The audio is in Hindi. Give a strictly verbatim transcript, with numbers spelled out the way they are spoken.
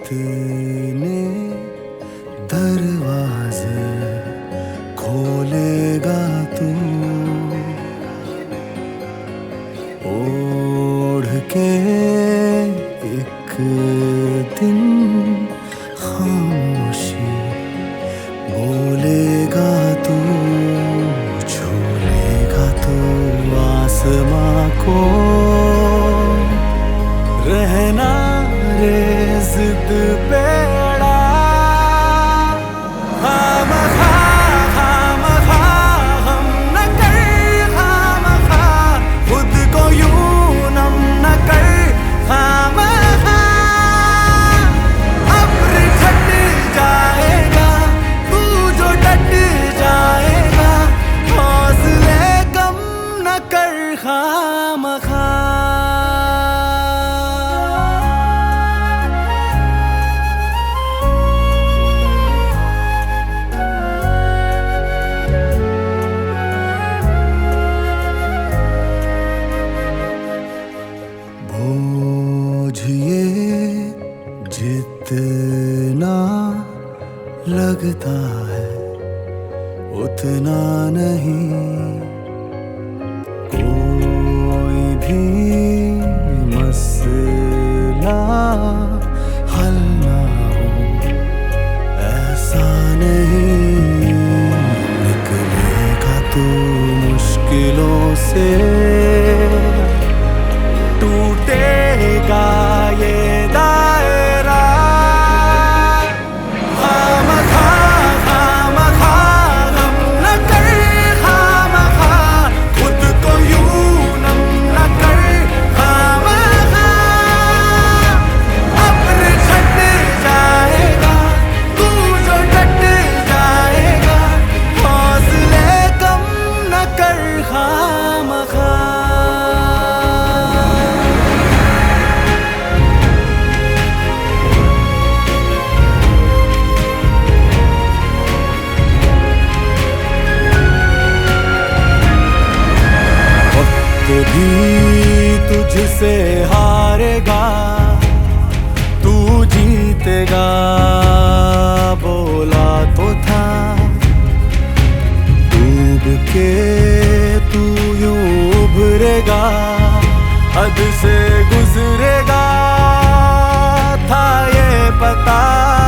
कितने दरवाजे खोलेगा तू, ओढ़ के एक दिन खामोशी बोलेगा तू, झूलेगा तू आसमां को, रहना रे जिद पे अड़ा, खामखा खामखा हम न कर, खामखा खुद को यूं नम न कर, खामखा अब्र छट जाएगा तू जो डट जाएगा, हौसले कम न कर, खामखा। जितना लगता है उतना नहीं, कोई भी मसला हल ना हो ऐसा नहीं, निकलेगा तू मुश्किलों से, टूटेगा ये दायरा, खामखा खामखा हम न कर, खामखा खुद को यूं नम न कर, खामखा अब्र छट जाएगा तू जो डट जाएगा, हौसले कम न कर, खामखा। भी तुझसे हारेगा तू जीतेगा बोला तो था, डूब के तू यूं उभरेगा, हद से गुजरेगा था ये पता।